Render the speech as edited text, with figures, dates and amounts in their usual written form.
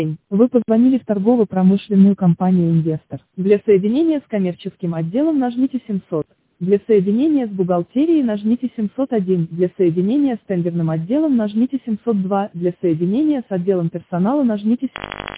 Вы позвонили в торгово-промышленную компанию «Инвестор». Для соединения с коммерческим отделом нажмите 700. Для соединения с бухгалтерией нажмите 701. Для соединения с тендерным отделом нажмите 702. Для соединения с отделом персонала нажмите